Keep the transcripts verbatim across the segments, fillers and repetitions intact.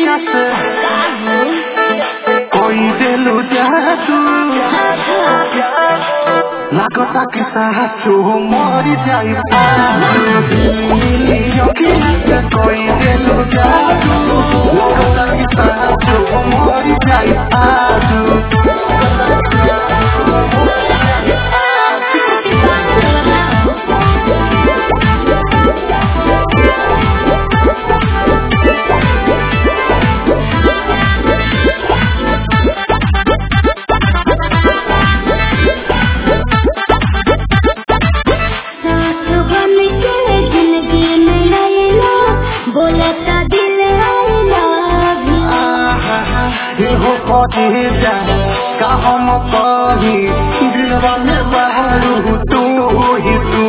अखियाँ से कोई दिल जादू लागता कि साचो मरी जाई अखियाँ से कोई दिल जादू लागता कि साचो मरी जाई का हम कही दिलवा में बहरू तू ही तू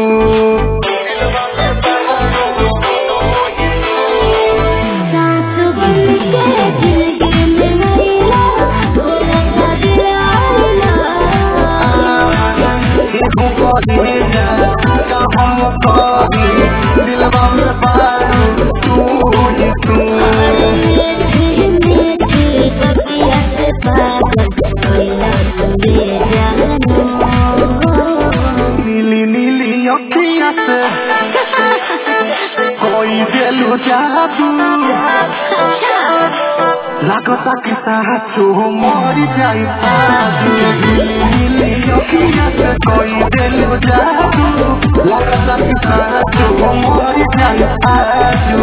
का हम कही दिलवा में बहरू तू ही तू नीली नीली अखियाँ से कोई दिल जादू लागता कि साचो मरी जाई नीली अखियाँ से कोई दिल जादू लागता कि साचो मरी जाई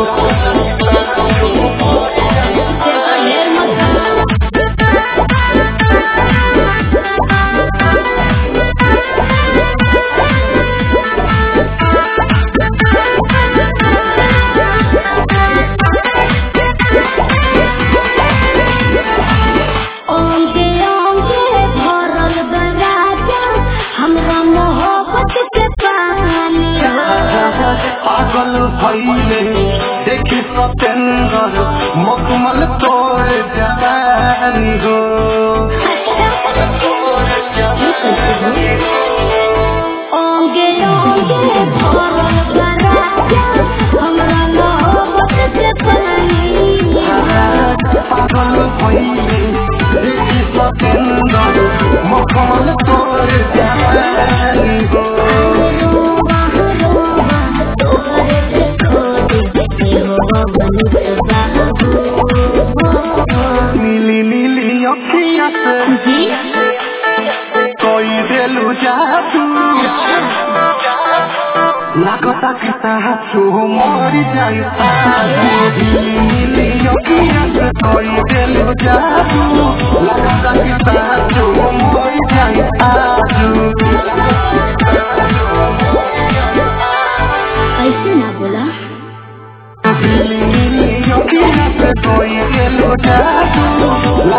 पागल भइले देखि सतेंद्र मखमल तोड़ जवानी हो ओंगे ओंगे भरल बराजा हमरा मोहब्बत के पानी पागल भइले देखि सतेंद्र मखमल तोड़ जवानी हो नीली नीली अखियाँ से कोई दिल जादू लागता कि साचो मरी जाई नीली अखियाँ से कोई दिल जादू लागता कि साचो मरी जाई ऐसे ना बोला नीली अखियाँ से कोई दिल जादू